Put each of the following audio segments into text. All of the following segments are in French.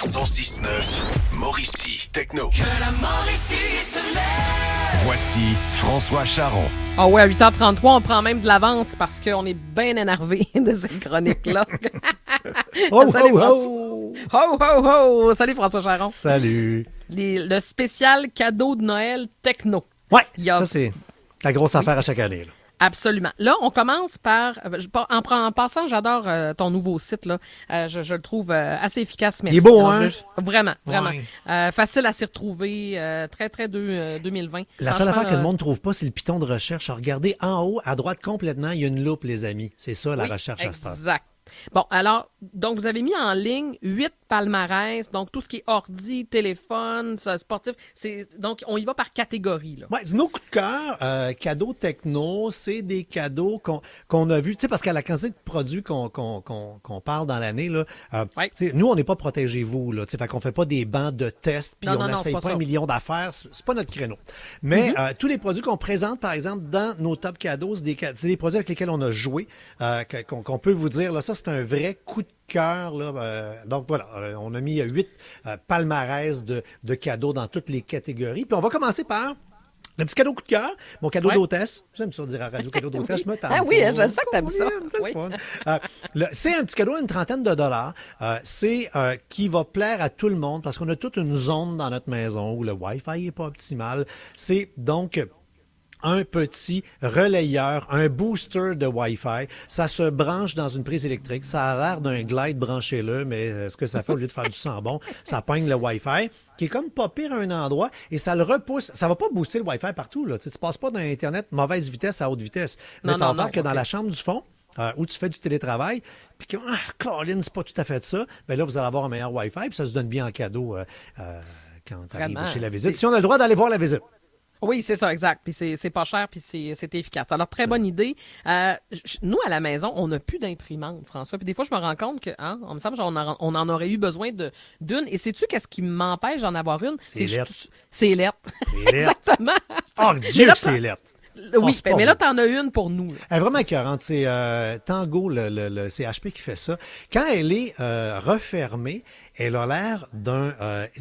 106.9 Mauricie Techno. Que la Mauricie se lève. Voici François Charon. Ah ouais, à 8h33, on prend même de l'avance parce qu'on est bien énervé de cette chronique-là. Oh, Salut, oh, François. oh! Ho, ho, ho! Salut François Charon. Salut! Le spécial cadeau de Noël techno. Ouais, Il y a- ça c'est la grosse affaire à chaque année. Là. Absolument. Là, on commence par... En passant, j'adore ton nouveau site. Là. Je le trouve assez efficace. Merci. Il est beau, Alors, hein? Vraiment, vraiment. Ouais. Facile à s'y retrouver. Très 2020. La seule Franchement, affaire que le monde ne trouve pas, c'est le piton de recherche. Regardez en haut, à droite complètement, il y a une loupe, les amis. C'est ça, la oui, recherche à cette heure. exact. Bon, alors, donc vous avez mis en ligne 8 palmarès, donc tout ce qui est ordi, téléphone, sportif, donc on y va par catégorie, là. Ouais, nos coups de cœur, cadeaux techno, c'est des cadeaux qu'on a vus, tu sais, parce qu'à la quantité de produits qu'on parle dans l'année, là, Ouais. tu sais, nous, on n'est pas protégez-vous, là, tu sais, fait qu'on fait pas des bancs de tests, puis Non, on non, n'essaye c'est pas pas ça. un million d'affaires, c'est pas notre créneau. Mais tous les produits qu'on présente, par exemple, dans nos top cadeaux, c'est des produits avec lesquels on a joué, qu'on peut vous dire, là, ça, c'est un vrai coup de cœur, là. Donc voilà, on a mis 8 palmarès de cadeaux dans toutes les catégories. Puis on va commencer par le petit cadeau coup de cœur, mon cadeau Ouais. d'hôtesse. J'aime ça dire à radio cadeau d'hôtesse, je me tente. Ah oui, pas. je le sais que t'aimes ça. C'est le Oui. fun. C'est un petit cadeau à une trentaine de dollars. C'est qui va plaire à tout le monde parce qu'on a toute une zone dans notre maison où le Wi-Fi n'est pas optimal. C'est donc un petit relayeur, un booster de Wi-Fi. Ça se branche dans une prise électrique. Ça a l'air d'un glide branché là, mais ce que ça fait au lieu de faire du sang bon, ça pogne le Wi-Fi, qui est comme pas pire à un endroit, et ça le repousse. Ça va pas booster le Wi-Fi partout, là. Tu sais, tu passes pas d'un Internet mauvaise vitesse à haute vitesse. Mais Non, ça va non, faire non, que dans ok. la chambre du fond, où tu fais du télétravail, puis que, Colin, c'est pas tout à fait ça, ben là, vous allez avoir un meilleur Wi-Fi, puis ça se donne bien en cadeau quand tu arrives Vraiment. chez la visite. C'est- Si on a le droit d'aller voir la visite. Oui, c'est ça, exact. Puis c'est pas cher, puis c'est efficace. Alors, très bonne idée. Nous, à la maison, on n'a plus d'imprimante, François. Puis des fois, je me rends compte que, on me semble on en aurait eu besoin d'une. Et sais-tu qu'est-ce qui m'empêche d'en avoir une? C'est lettre. C'est lettre. C'est lettre. Exactement. Oh, Mais Dieu, là, que c'est lettre. Oui, c'est pas mais là, beau. t'en as une pour nous. Là. Elle est vraiment écœurante. C'est Tango, le CHP qui fait ça. Quand elle est refermée, elle a l'air d'un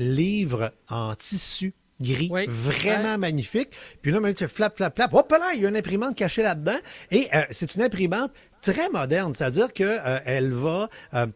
livre en tissu gris, Oui. vraiment Ouais. magnifique. Puis là, tu fais flap, flap, flap. Hop là, il y a une imprimante cachée là-dedans. Et c'est une imprimante très moderne, c'est-à-dire que elle va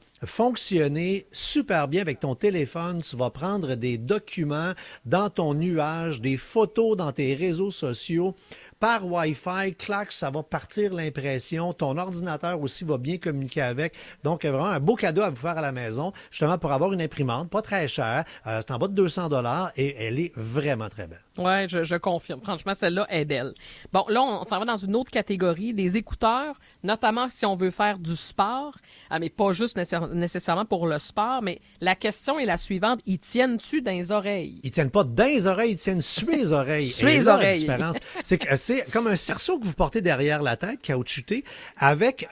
fonctionner super bien avec ton téléphone. Tu vas prendre des documents dans ton nuage, des photos dans tes réseaux sociaux. Par Wi-Fi, clac, ça va partir l'impression. Ton ordinateur aussi va bien communiquer avec. Donc, vraiment un beau cadeau à vous faire à la maison, justement pour avoir une imprimante, pas très chère. C'est en bas de 200 $ et elle est vraiment très belle. Ouais, je confirme. Franchement, celle-là est belle. Bon, là, on s'en va dans une autre catégorie, les écouteurs, notamment si on veut faire du sport, mais pas juste nécessairement pour le sport, mais la question est la suivante, ils tiennent-tu dans les oreilles? Ils tiennent pas dans les oreilles, ils tiennent sur les oreilles. Sur Et les là, oreilles. la différence, c'est que c'est comme un cerceau que vous portez derrière la tête, caoutchouté, avec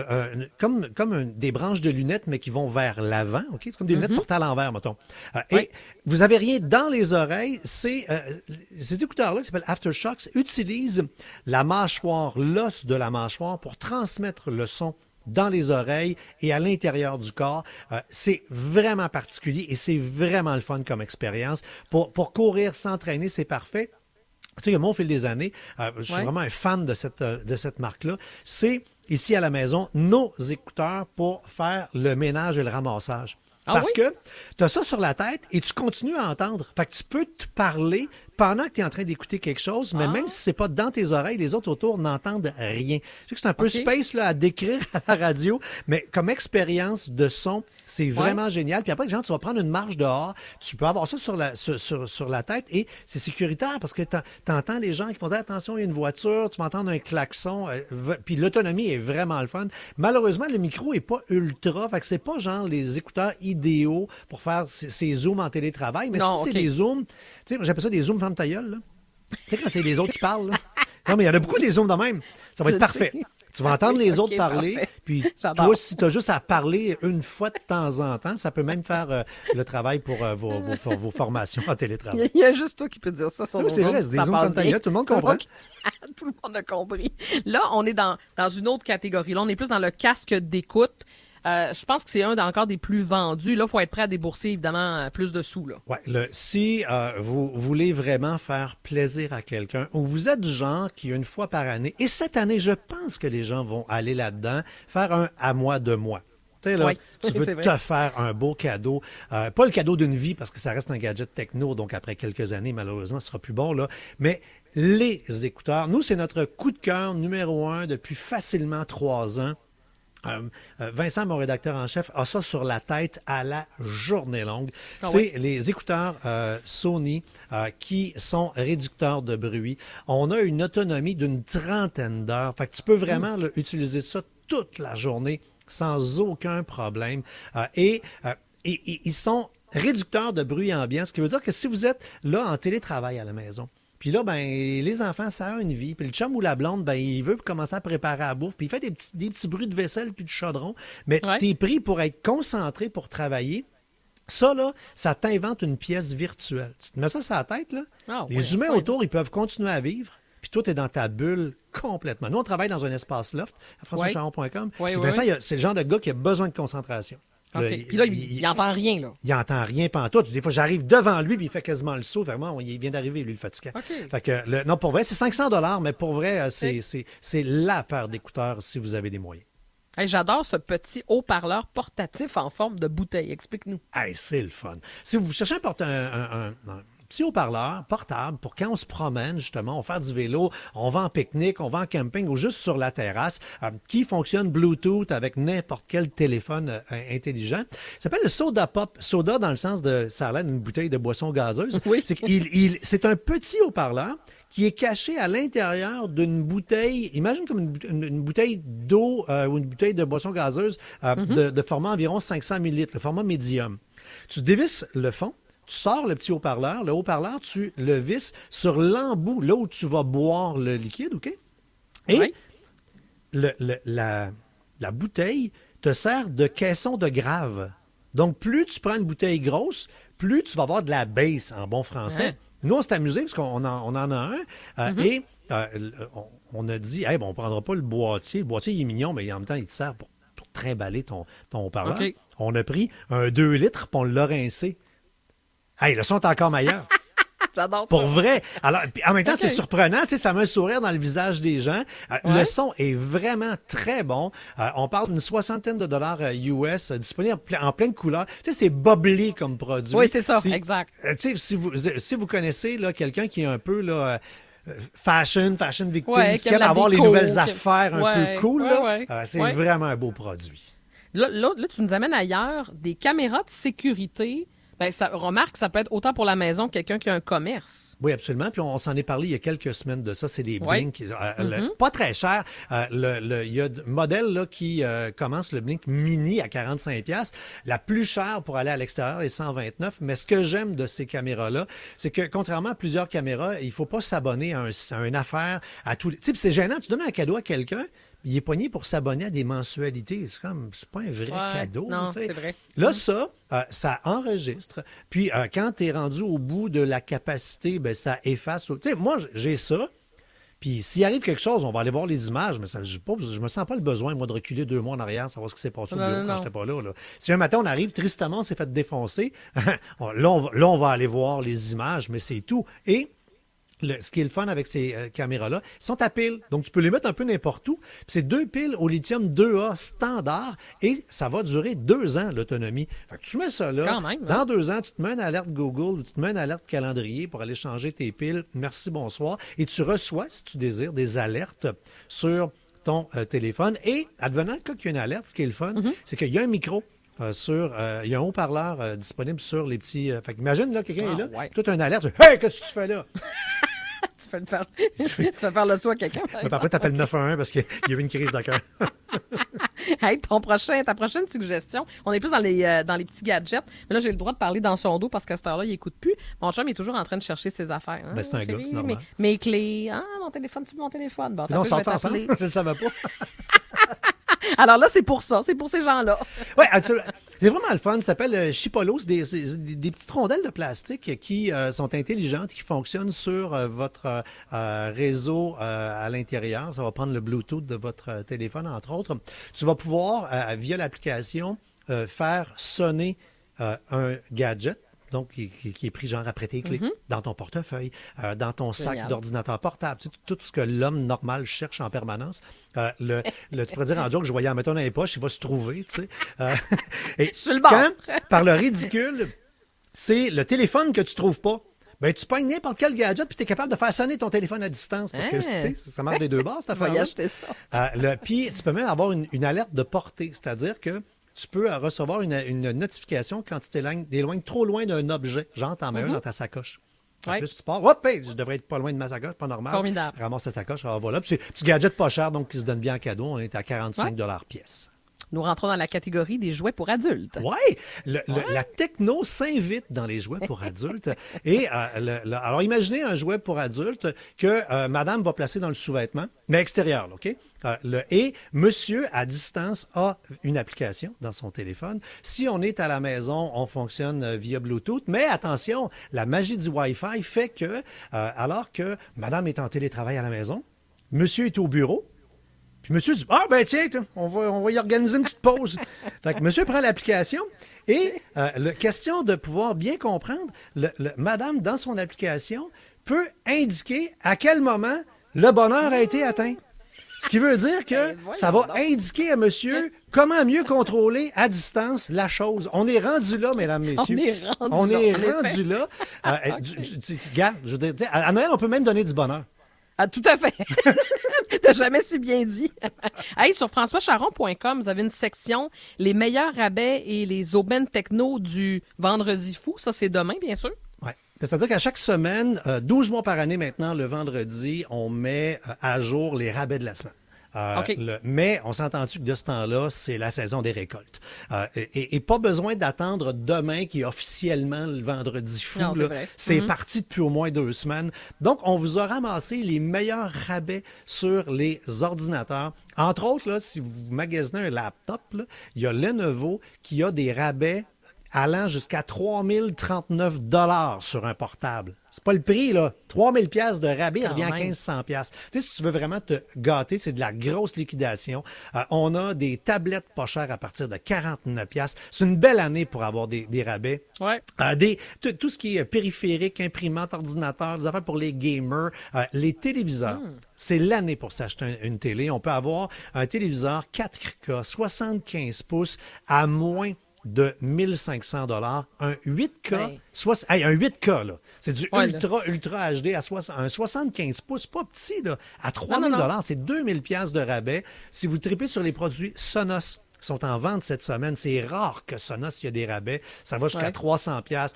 des branches de lunettes, mais qui vont vers l'avant. Ok, c'est comme des lunettes portées à l'envers, mettons. Oui. Et vous avez rien dans les oreilles. Ces écouteurs-là, qui s'appellent Aftershocks, utilisent la mâchoire, l'os de la mâchoire, pour transmettre le son dans les oreilles et à l'intérieur du corps. C'est vraiment particulier et c'est vraiment le fun comme expérience. Pour courir, s'entraîner, c'est parfait. Tu sais que moi, au fil des années, je suis Ouais. vraiment un fan de cette marque-là. C'est, ici à la maison, nos écouteurs pour faire le ménage et le ramassage. Ah Parce oui? que tu as ça sur la tête et tu continues à entendre. Fait que tu peux te parler pendant que tu es en train d'écouter quelque chose, mais même si c'est pas dans tes oreilles, les autres autour n'entendent rien. Je sais que c'est un peu OK. space là, à décrire à la radio, mais comme expérience de son, c'est vraiment génial. Puis après, genre, tu vas prendre une marche dehors, tu peux avoir ça sur la tête et c'est sécuritaire parce que tu entends les gens qui font dire attention, il y a une voiture, tu vas entendre un klaxon, puis l'autonomie est vraiment le fun. Malheureusement, le micro est pas ultra, fait que c'est pas genre les écouteurs idéaux pour faire ces zooms en télétravail, mais Non, si c'est OK. des zooms, tu sais, j'appelle ça des zooms ferme ta gueule, là. Tu sais, quand c'est les autres qui parlent, là. Non, mais il y en a beaucoup des zooms de même. Ça va être Je parfait. sais. Tu vas entendre les autres OK, parler, parfait. puis J'adore. toi, si tu as juste à parler une fois de temps en temps, ça peut même faire le travail pour vos formations en télétravail. Il y a juste toi qui peux dire ça sur Oui, nos c'est vrai, ondes, c'est des ça zooms passe comme ta bien. gueule, tout le monde comprend. Tout le monde a compris. Là, on est dans une autre catégorie. Là, on est plus dans le casque d'écoute. Je pense que c'est encore des plus vendus. Là, il faut être prêt à débourser, évidemment, plus de sous. Là. Ouais, si vous voulez vraiment faire plaisir à quelqu'un, ou vous êtes du genre qui, une fois par année, et cette année, je pense que les gens vont aller là-dedans, faire un à moi de moi. Tu sais, là, Oui, tu veux c'est vrai. te faire un beau cadeau. Pas le cadeau d'une vie, parce que ça reste un gadget techno, donc après quelques années, malheureusement, ce sera plus bon, là. Mais les écouteurs, nous, c'est notre coup de cœur numéro 1 depuis facilement 3 ans. Vincent, mon rédacteur en chef, a ça sur la tête à la journée longue. C'est les écouteurs Sony qui sont réducteurs de bruit. On a une autonomie d'une 30aine d'heures. Fait que tu peux vraiment là, utiliser ça toute la journée sans aucun problème. Et ils sont réducteurs de bruit ambiant, ce qui veut dire que si vous êtes là en télétravail à la maison, puis là, ben, les enfants, ça a une vie. Puis le chum ou la blonde, ben, il veut commencer à préparer la bouffe. Puis il fait des petits bruits de vaisselle puis de chaudron. Mais t'es pris pour être concentré pour travailler. Ça, là, ça t'invente une pièce virtuelle. Tu te mets ça sur la tête, là. Les humains autour, ils peuvent continuer à vivre. Puis toi, t'es dans ta bulle complètement. Nous, on travaille dans un espace loft à françoischaron.com. Vincent, c'est le genre de gars qui a besoin de concentration. Okay. Puis là, il n'entend rien, là. Il n'entend rien pantoute. Des fois, j'arrive devant lui, puis il fait quasiment le saut. Vraiment, il vient d'arriver, lui, le fatigant. Okay. Fait que, non, pour vrai, c'est 500 $, mais pour vrai, c'est la paire d'écouteurs si vous avez des moyens. Hey, j'adore ce petit haut-parleur portatif en forme de bouteille. Explique-nous. Hey, c'est le fun. Si vous cherchez un petit haut-parleur portable pour quand on se promène, justement, on fait du vélo, on va en pique-nique, on va en camping ou juste sur la terrasse, qui fonctionne Bluetooth avec n'importe quel téléphone intelligent. Ça s'appelle le Soda Pop. Soda dans le sens de, ça a l'air d'une bouteille de boisson gazeuse. Oui. C'est un petit haut-parleur qui est caché à l'intérieur d'une bouteille, imagine comme une bouteille d'eau ou une bouteille de boisson gazeuse de format environ 500 ml, le format médium. Tu dévisses le fond, tu sors le petit haut-parleur. Le haut-parleur, tu le visses sur l'embout, là où tu vas boire le liquide, OK? Et la bouteille te sert de caisson de grave. Donc, plus tu prends une bouteille grosse, plus tu vas avoir de la bass en bon français. Nous, on s'est amusé parce qu'on en a un. Et on a dit, hey, bon, on ne prendra pas le boîtier. Le boîtier, il est mignon, mais en même temps, il te sert pour trimballer ton haut-parleur. Okay. On a pris un 2 litres puis on l'a rincé. Hey, le son est encore meilleur. J'adore ça. Pour vrai. Alors, en même temps, c'est surprenant. Tu sais, ça met un sourire dans le visage des gens. Le son est vraiment très bon. On parle d'une $60 US disponible en pleine couleur. Tu sais, c'est bubbly comme produit. Oui, c'est ça, exact. Tu sais, si vous connaissez là, quelqu'un qui est un peu là, fashion victime, qui aime avoir les nouvelles affaires un peu cool, c'est vraiment un beau produit. Là, tu nous amènes ailleurs des caméras de sécurité. Ben, remarque que ça peut être autant pour la maison que quelqu'un qui a un commerce. Oui, absolument. Puis on s'en est parlé il y a quelques semaines de ça. C'est des Blink. Pas très cher. Il y a un modèle là, qui commence le Blink Mini à 45$. La plus chère pour aller à l'extérieur est 129$. Mais ce que j'aime de ces caméras-là, c'est que contrairement à plusieurs caméras, il faut pas s'abonner à une affaire à tous les... Tu sais, c'est gênant. Tu donnes un cadeau à quelqu'un, il est pogné pour s'abonner à des mensualités. C'est pas un vrai cadeau. Non, c'est vrai. Là, ça enregistre. Puis, quand tu es rendu au bout de la capacité, ben ça efface. Tu sais, moi, j'ai ça. Puis, s'il arrive quelque chose, on va aller voir les images, mais je me sens pas le besoin, moi, de reculer 2 mois en arrière, savoir ce qui s'est passé au bureau quand j'étais pas là. Si un matin, on arrive, tristement, on s'est fait défoncer, là, on va aller voir les images, mais c'est tout. Et ce qui est le fun avec ces caméras-là, ils sont à pile. Donc, tu peux les mettre un peu n'importe où. Puis c'est 2 piles au lithium 2A standard et ça va durer 2 ans, l'autonomie. Fait que tu mets ça là. Quand même, dans 2 ans, tu te mets une alerte Google ou tu te mets une alerte calendrier pour aller changer tes piles. Merci, bonsoir. Et tu reçois, si tu désires, des alertes sur ton téléphone. Et, advenant le cas qu'il y a une alerte, ce qui est le fun, c'est qu'il y a un micro. Il y a un haut-parleur disponible sur les petits... fait qu'imagine, là, quelqu'un est là, toi, tu as une alerte, « Hey, qu'est-ce que tu fais là? » Tu vas faire le soin à quelqu'un. Après, tu appelles 911 parce qu'il y a eu une crise de cœur. Hey, ta prochaine suggestion, on est plus dans les petits gadgets, mais là, j'ai le droit de parler dans son dos parce qu'à cette heure-là, il n'écoute plus. Mon chum est toujours en train de chercher ses affaires. Hein, ben, c'est un gars, c'est normal. Mes clés, mon téléphone, tu veux mon téléphone? Bon, non, on s'entend ensemble, je ne le savais pas. Alors là, c'est pour ça, c'est pour ces gens-là. Oui, absolument. C'est vraiment le fun. Ça s'appelle Chipolo. C'est des petites rondelles de plastique qui sont intelligentes, qui fonctionnent sur votre réseau à l'intérieur. Ça va prendre le Bluetooth de votre téléphone, entre autres. Tu vas pouvoir, via l'application, faire sonner un gadget. Donc, qui est pris genre après tes clés, dans ton portefeuille, dans ton sac d'ordinateur portable, tu sais, tout ce que l'homme normal cherche en permanence. Tu pourrais dire en joke, je voyais en mettant dans les poches, il va se trouver, tu sais. Et quand, par le ridicule, c'est le téléphone que tu trouves pas, ben tu pognes n'importe quel gadget puis tu es capable de faire sonner ton téléphone à distance parce que tu sais, ça marche des deux bords, cette affaire-là. Puis tu peux même avoir une alerte de portée, c'est-à-dire que tu peux recevoir une notification quand tu t'éloignes trop loin d'un objet. Genre, t'en mets un dans ta sacoche. En plus, tu pars, hop, hey, je devrais être pas loin de ma sacoche, pas normal. Formidable. Ramasse ta sacoche, alors voilà. Puis c'est petit gadget pas cher, donc qui se donne bien en cadeau. On est à 45 pièce. Nous rentrons dans la catégorie des jouets pour adultes. Oui, la techno s'invite dans les jouets pour adultes. Et alors, imaginez un jouet pour adultes que madame va placer dans le sous-vêtement, mais extérieur, OK? Et monsieur, à distance, a une application dans son téléphone. Si on est à la maison, on fonctionne via Bluetooth. Mais attention, la magie du Wi-Fi fait que, alors que madame est en télétravail à la maison, monsieur est au bureau, puis monsieur dit, ah ben tiens, on va y organiser une petite pause. Fait que monsieur prend l'application et question de pouvoir bien comprendre, madame, dans son application, peut indiquer à quel moment le bonheur a été atteint. Ce qui veut dire que ça va indiquer à monsieur comment mieux contrôler à distance la chose. On est rendu là, mesdames, messieurs. On est rendu là. Regarde, je veux dire, à Noël, on peut même donner du bonheur. Ah, tout à fait. T'as jamais si bien dit. Hey, sur françoischaron.com, vous avez une section les meilleurs rabais et les aubaines techno du Vendredi fou. Ça, c'est demain, bien sûr. Oui. C'est-à-dire qu'à chaque semaine, 12 mois par année maintenant, le vendredi, on met à jour les rabais de la semaine. Mais on s'entend-tu que de ce temps-là, c'est la saison des récoltes. Et pas besoin d'attendre demain qui est officiellement le vendredi fou. Non, c'est parti depuis au moins 2 semaines. Donc, on vous a ramassé les meilleurs rabais sur les ordinateurs. Entre autres, là, si vous magasinez un laptop, là, il y a Lenovo qui a des rabais allant jusqu'à 3039 $ sur un portable. C'est pas le prix, là. 3000 pièces de rabais, il revient à 1500 pièces. Tu sais, si tu veux vraiment te gâter, c'est de la grosse liquidation. On a des tablettes pas chères à partir de 49 pièces. C'est une belle année pour avoir des rabais. Ouais. Tout ce qui est périphérique, imprimante, ordinateur, des affaires pour les gamers, les téléviseurs. C'est l'année pour s'acheter une télé. On peut avoir un téléviseur 4K, 75 pouces à moins de 1500 $, un 8K, un 8K, là. C'est du ultra HD un 75 pouces, pas petit, là, à 3000 $, c'est 2000 pièces de rabais. Si vous tripez sur les produits Sonos, qui sont en vente cette semaine, c'est rare que Sonos, il y a des rabais. Ça va jusqu'à 300 pièces,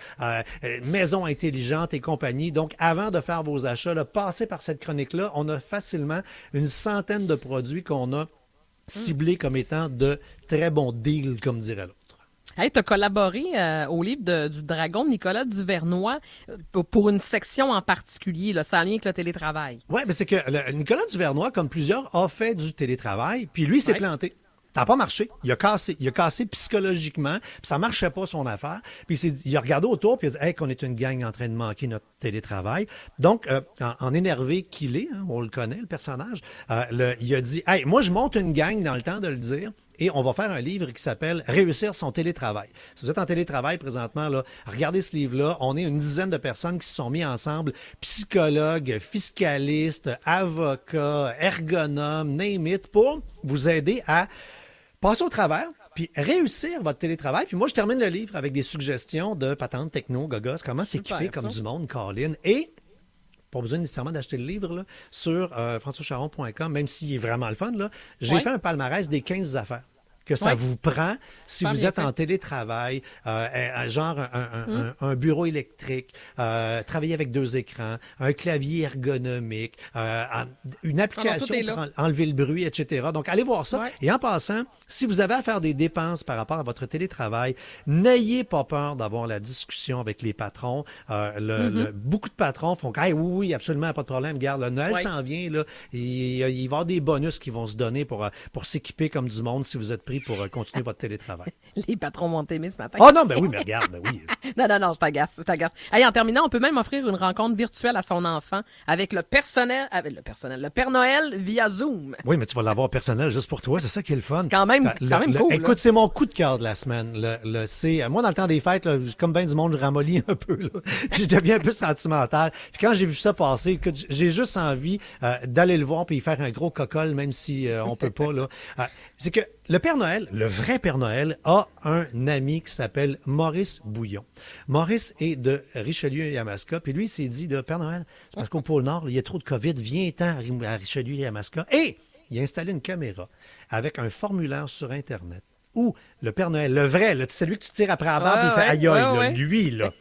maison intelligente et compagnie. Donc, avant de faire vos achats, là, passez par cette chronique-là. On a facilement une centaine de produits qu'on a ciblés comme étant de très bons deals, comme dirait l'autre. Hey, tu as collaboré au livre du Dragon de Nicolas Duvernois pour une section en particulier, là, ça a lien avec le télétravail. Oui, mais c'est que Nicolas Duvernois, comme plusieurs, a fait du télétravail, puis lui, il s'est planté. Ça n'a pas marché. Il a cassé psychologiquement, puis ça marchait pas son affaire. Puis il a regardé autour, puis il a dit « Hey, qu'on est une gang en train de manquer notre télétravail. » Donc, en énervé qu'il est, hein, on le connaît, le personnage, il a dit « Hey, moi, je monte une gang dans le temps de le dire. » Et on va faire un livre qui s'appelle « Réussir son télétravail ». Si vous êtes en télétravail présentement, là, regardez ce livre-là. On est une dizaine de personnes qui se sont mis ensemble, psychologues, fiscalistes, avocats, ergonomes, name it, pour vous aider à passer au travers, puis réussir votre télétravail. Puis moi, je termine le livre avec des suggestions de patentes, techno, gogos, comment s'équiper comme du monde, Colin. Et pas besoin nécessairement d'acheter le livre là, sur françoischaron.com, même s'il est vraiment le fun. Là, j'ai fait un palmarès des 15 affaires que ça vous prend si vous êtes en télétravail, genre un bureau électrique, travailler avec 2 écrans, un clavier ergonomique, une application pour enlever le bruit, etc. Donc, allez voir ça. Ouais. Et en passant, si vous avez à faire des dépenses par rapport à votre télétravail, n'ayez pas peur d'avoir la discussion avec les patrons. Beaucoup de patrons font « oui, absolument, pas de problème. Regarde, le Noël s'en vient. Là, il va y avoir des bonus qui vont se donner pour s'équiper comme du monde si vous êtes d'esprit pour continuer votre télétravail. Les patrons vont t'aimer ce matin. Oh non, ben oui, mais regarde, ben oui. Non, je t'agace. Hey, en terminant, on peut même offrir une rencontre virtuelle à son enfant avec le Père Noël via Zoom. Oui, mais tu vas l'avoir personnel juste pour toi, c'est ça qui est le fun. C'est quand même cool. Écoute, c'est mon coup de cœur de la semaine. Moi, dans le temps des fêtes, là, comme bien du monde, je ramollis un peu. Là. Je deviens un peu sentimental. Puis quand j'ai vu ça passer, écoute, j'ai juste envie d'aller le voir puis y faire un gros cocol, même si on peut pas. Là. C'est que le Père Noël, le vrai Père Noël, a un ami qui s'appelle Maurice Bouillon. Maurice est de Richelieu-Yamaska, puis lui, il s'est dit, le Père Noël, c'est parce qu'au pôle Nord, il y a trop de COVID, viens-t'en à Richelieu-Yamaska. Et il a installé une caméra avec un formulaire sur Internet où le Père Noël, le vrai, là, c'est lui que tu tires après la barbe, il fait aïe aïe, là, lui, là.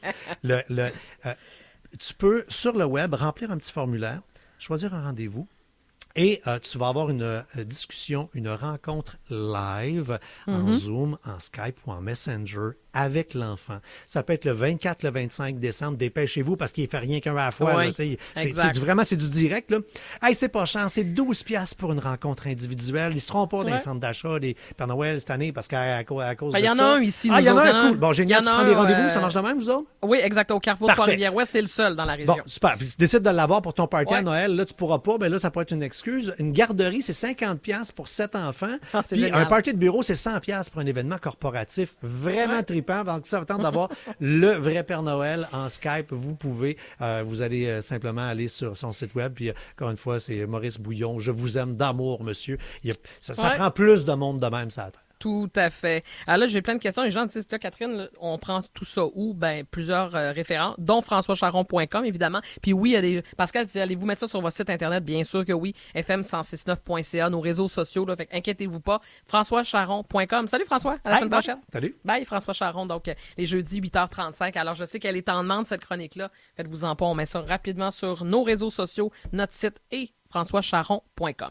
Tu peux, sur le web, remplir un petit formulaire, choisir un rendez-vous, et tu vas avoir une discussion, une rencontre live en Zoom, en Skype ou en Messenger avec l'enfant. Ça peut être le 24, le 25 décembre. Dépêchez-vous parce qu'il ne fait rien qu'un à la fois. Oui, là, vraiment, c'est du direct. Là. Hey, c'est pas cher. C'est 12$ pour une rencontre individuelle. Ils ne seront pas dans les centres d'achat des Père Noël cette année parce qu'à cause de ça. Il y en a un ici. Ah, il y en a un, cool. Bon, génial. Tu prends des rendez-vous. Ça marche de même, vous autres? Oui, exact. Au Carrefour de Trois-Rivières-Ouest, c'est le seul dans la région. Bon, super. Puis si tu décides de l'avoir pour ton party à Noël, là, tu pourras pas. Ben là, ça pourrait être une excuse. Une garderie, c'est 50$ pour 7 enfants. Ah, c'est Puis génial. un party de bureau, c'est 100$ pour un événement corporatif. Vraiment trippant. Donc, ça tente d'avoir le vrai Père Noël en Skype. Vous pouvez, vous allez simplement aller sur son site web. Puis, encore une fois, c'est Maurice Bouillon. Je vous aime d'amour, monsieur. Ça prend plus de monde de même, ça. Tout à fait. Alors là, j'ai plein de questions. Les gens disent, là, Catherine, là, on prend tout ça où? Ben, plusieurs référents, dont françoischaron.com, évidemment. Puis oui, il y a des... Pascal dit, allez-vous mettre ça sur votre site Internet? Bien sûr que oui. fm1069.ca, nos réseaux sociaux, là. Fait qu'inquiétez-vous pas. françoischaron.com. Salut François. À la semaine prochaine. Salut. Bye, François Charon. Donc, les jeudis, 8h35. Alors, je sais qu'elle est en demande, cette chronique-là. Faites-vous en pas. On met ça rapidement sur nos réseaux sociaux, notre site et françoischaron.com.